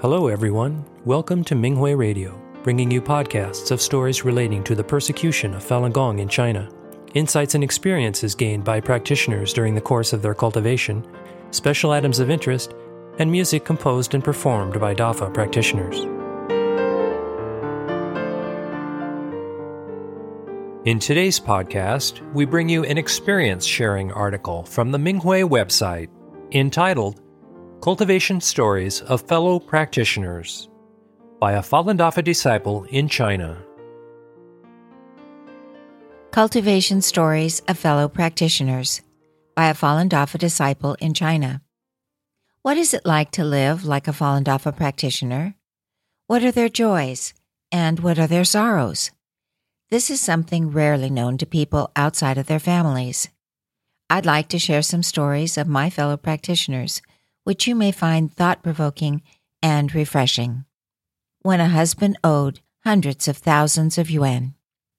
Hello, everyone. Welcome to Minghui Radio, bringing you podcasts of stories relating to the persecution of Falun Gong in China, insights and experiences gained by practitioners during the course of their cultivation, special items of interest, and music composed and performed by Dafa practitioners. In today's podcast, we bring you an experience-sharing article from the Minghui website entitled Cultivation Stories of Fellow Practitioners by a Falun Dafa disciple in China. Cultivation Stories of Fellow Practitioners by a Falun Dafa disciple in China. What is it like to live like a Falun Dafa practitioner? What are their joys, and what are their sorrows? This is something rarely known to people outside of their families. I'd like to share some stories of my fellow practitioners, which you may find thought-provoking and refreshing. When a husband owed hundreds of thousands of yuan.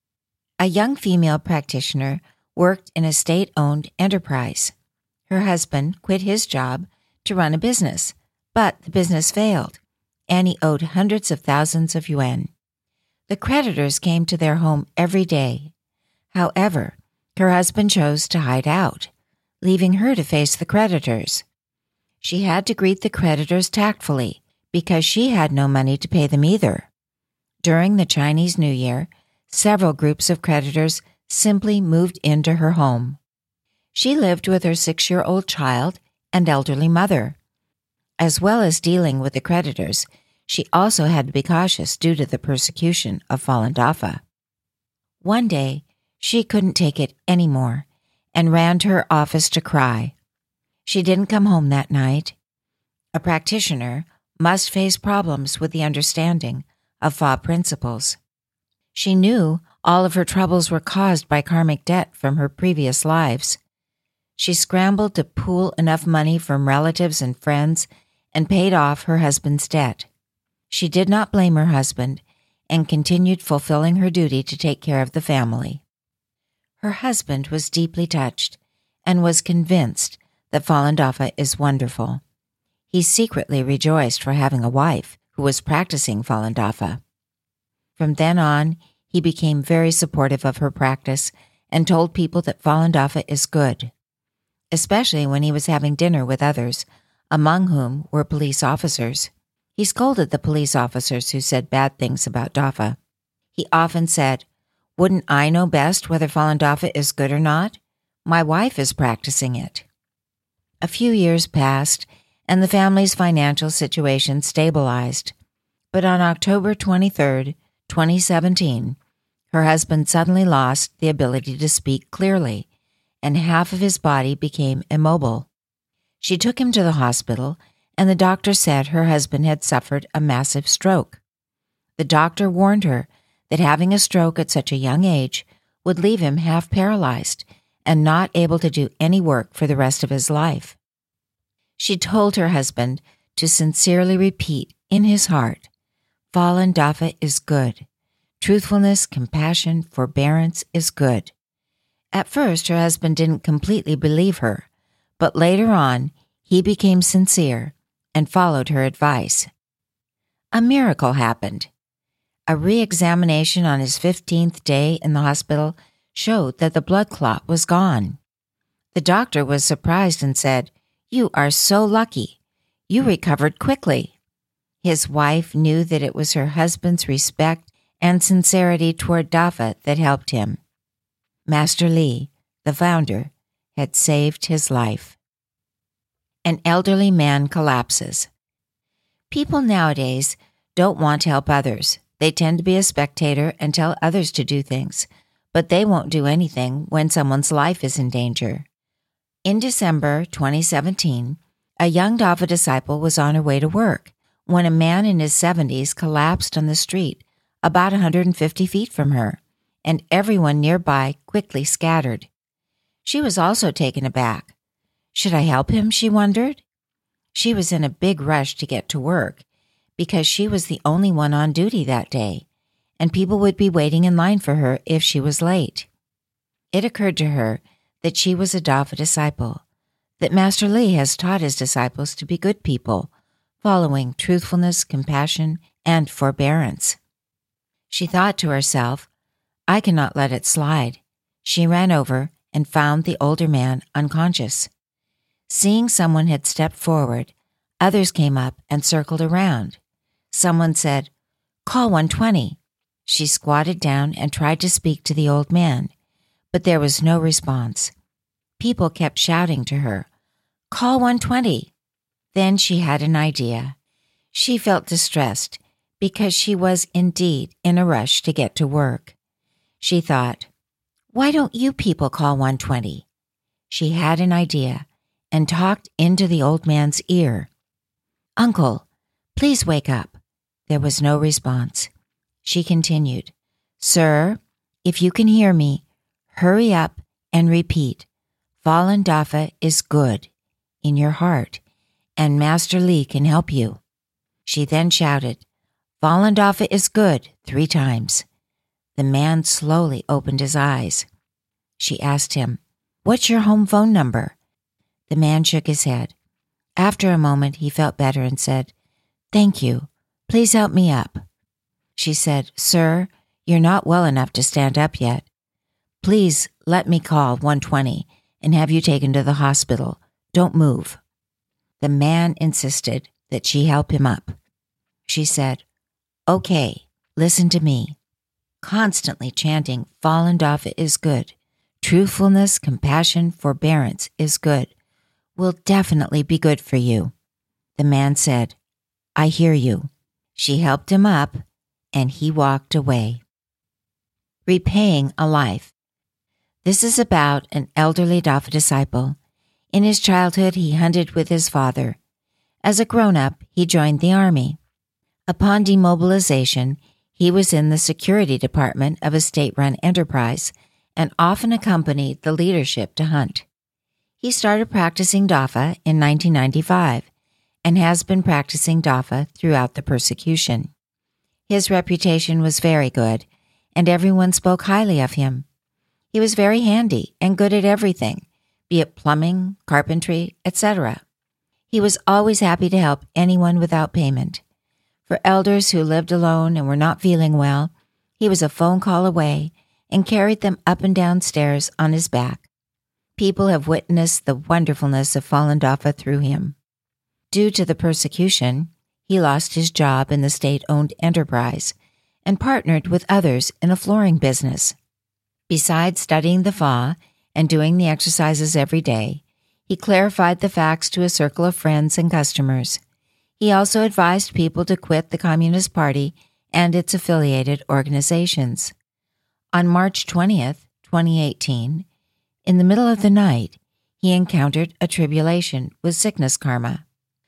A young female practitioner worked in a state-owned enterprise. Her husband quit his job to run a business, but the business failed, and he owed hundreds of thousands of yuan. The creditors came to their home every day. However, her husband chose to hide out, leaving her to face the creditors. She had to greet the creditors tactfully because she had no money to pay them either. During the Chinese New Year, several groups of creditors simply moved into her home. She lived with her 6-year-old child and elderly mother. As well as dealing with the creditors, she also had to be cautious due to the persecution of Falun Dafa. One day, she couldn't take it anymore and ran to her office to cry. She didn't come home that night. A practitioner must face problems with the understanding of Fa principles. She knew all of her troubles were caused by karmic debt from her previous lives. She scrambled to pool enough money from relatives and friends and paid off her husband's debt. She did not blame her husband and continued fulfilling her duty to take care of the family. Her husband was deeply touched and was convinced that Falun Dafa is wonderful. He secretly rejoiced for having a wife who was practicing Falun Dafa. From then on, he became very supportive of her practice and told people that Falun Dafa is good, especially when he was having dinner with others, among whom were police officers. He scolded the police officers who said bad things about Dafa. He often said, "Wouldn't I know best whether Falun Dafa is good or not? My wife is practicing it." A few years passed, and the family's financial situation stabilized. But on October 23, 2017, her husband suddenly lost the ability to speak clearly, and half of his body became immobile. She took him to the hospital, and the doctor said her husband had suffered a massive stroke. The doctor warned her that having a stroke at such a young age would leave him half paralyzed and not able to do any work for the rest of his life. She told her husband to sincerely repeat in his heart, "Falun Dafa is good. Truthfulness, compassion, forbearance is good." At first, her husband didn't completely believe her, but later on, he became sincere and followed her advice. A miracle happened. A re-examination on his 15th day in the hospital showed that the blood clot was gone. The doctor was surprised and said, "You are so lucky. You recovered quickly." His wife knew that it was her husband's respect and sincerity toward Dafa that helped him. Master Li, the founder, had saved his life. An elderly man collapses. People nowadays don't want to help others. They tend to be a spectator and tell others to do things, but they won't do anything when someone's life is in danger. In December 2017, a young Dafa disciple was on her way to work when a man in his 70s collapsed on the street about 150 feet from her, and everyone nearby quickly scattered. She was also taken aback. Should I help him, she wondered? She was in a big rush to get to work because she was the only one on duty that day, and people would be waiting in line for her if she was late. It occurred to her that she was a Dafa disciple, that Master Li has taught his disciples to be good people, following truthfulness, compassion, and forbearance. She thought to herself, I cannot let it slide. She ran over and found the older man unconscious. Seeing someone had stepped forward, others came up and circled around. Someone said, "Call 120. She squatted down and tried to speak to the old man, but there was no response. People kept shouting to her, "Call 120. Then she had an idea. She felt distressed because she was indeed in a rush to get to work. She thought, why don't you people call 120? She had an idea and talked into the old man's ear. Uncle, please wake up. There was no response. She continued, Sir, if you can hear me, hurry up and repeat, Falun Dafa is good in your heart, and Master Li can help you. She then shouted, Falun Dafa is good 3 times. The man slowly opened his eyes. She asked him, What's your home phone number? The man shook his head. After a moment, he felt better and said, Thank you. Please help me up. She said, Sir, you're not well enough to stand up yet. Please let me call 120 and have you taken to the hospital. Don't move. The man insisted that she help him up. She said, Okay, listen to me. Constantly chanting, Falun Dafa is good. Truthfulness, compassion, forbearance is good. Will definitely be good for you. The man said, I hear you. She helped him up, and he walked away. Repaying a life. This is about an elderly Dafa disciple. In his childhood, he hunted with his father. As a grown-up, he joined the army. Upon demobilization, he was in the security department of a state-run enterprise and often accompanied the leadership to hunt. He started practicing Dafa in 1995 and has been practicing Dafa throughout the persecution. His reputation was very good, and everyone spoke highly of him. He was very handy and good at everything, be it plumbing, carpentry, etc. He was always happy to help anyone without payment. For elders who lived alone and were not feeling well, he was a phone call away and carried them up and down stairs on his back. People have witnessed the wonderfulness of Falun Dafa through him. Due to the persecution, he lost his job in the state-owned enterprise and partnered with others in a flooring business. Besides studying the Fa and doing the exercises every day, he clarified the facts to a circle of friends and customers. He also advised people to quit the Communist Party and its affiliated organizations. On March 20th, 2018, in the middle of the night, he encountered a tribulation with sickness karma.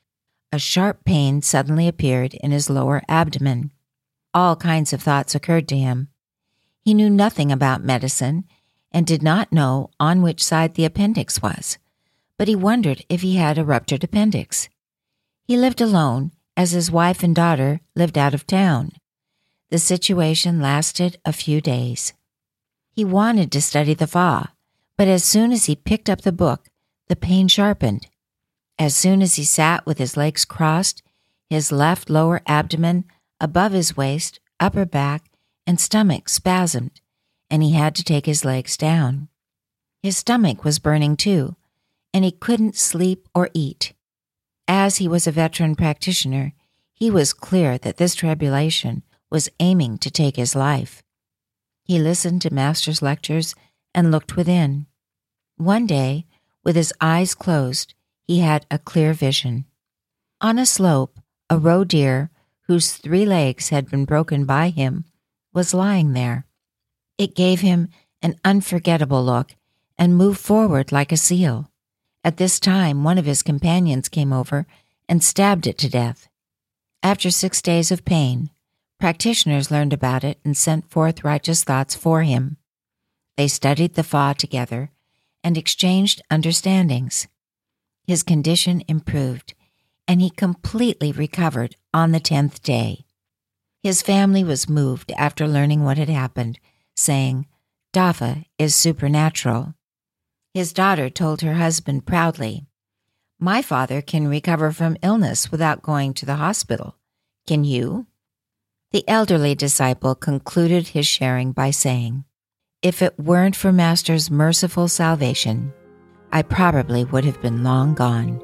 A sharp pain suddenly appeared in his lower abdomen. All kinds of thoughts occurred to him. He knew nothing about medicine and did not know on which side the appendix was, but he wondered if he had a ruptured appendix. He lived alone, as his wife and daughter lived out of town. The situation lasted a few days. He wanted to study the Fa, but as soon as he picked up the book, the pain sharpened. As soon as he sat with his legs crossed, his left lower abdomen, above his waist, upper back, and stomach spasmed, and he had to take his legs down. His stomach was burning too, and he couldn't sleep or eat. As he was a veteran practitioner, he was clear that this tribulation was aiming to take his life. He listened to Master's lectures and looked within. One day, with his eyes closed, he had a clear vision. On a slope, a roe deer, whose 3 legs had been broken by him, was lying there. It gave him an unforgettable look and moved forward like a seal. At this time, one of his companions came over and stabbed it to death. After 6 days of pain, practitioners learned about it and sent forth righteous thoughts for him. They studied the Fa together and exchanged understandings. His condition improved, and he completely recovered on the 10th day. His family was moved after learning what had happened, saying, Dafa is supernatural. His daughter told her husband proudly, My father can recover from illness without going to the hospital. Can you?" The elderly disciple concluded his sharing by saying, "If it weren't for Master's merciful salvation, I probably would have been long gone."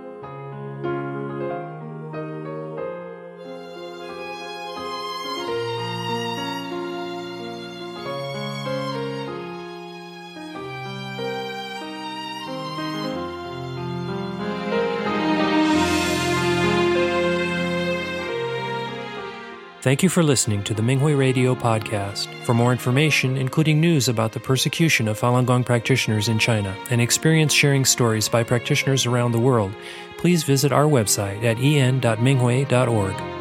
Thank you for listening to the Minghui Radio podcast. For more information, including news about the persecution of Falun Gong practitioners in China and experience-sharing stories by practitioners around the world, please visit our website at en.minghui.org.